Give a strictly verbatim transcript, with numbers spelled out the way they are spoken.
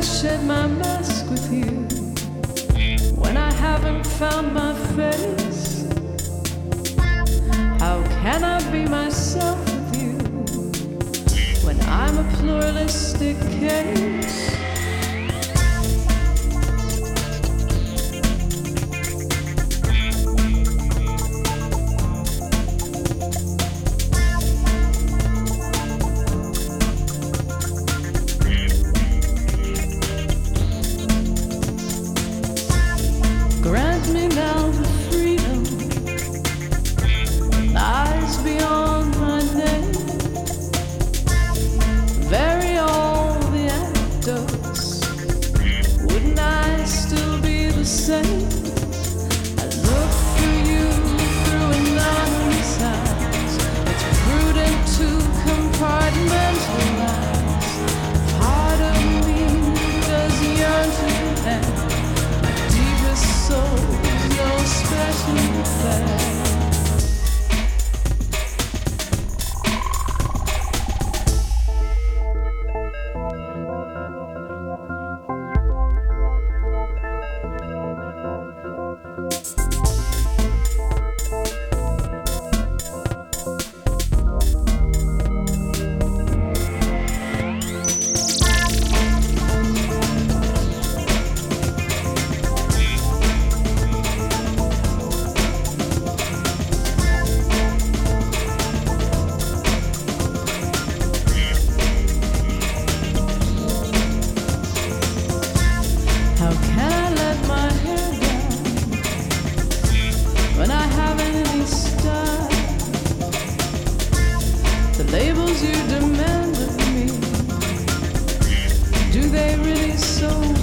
shed my mask with you, when I haven't found my face? How can I be myself with you, when I'm a pluralistic case? Grant me now the freedom that lies beyond my name. Vary all the anecdotes, wouldn't I still be the same? I look through you through anonymous eyes. It's prudent to compartmentalize. Part of me does yearn to end. Soul, no special effect. How can I let my hair down when I haven't any style? The labels you demand of me, do they really so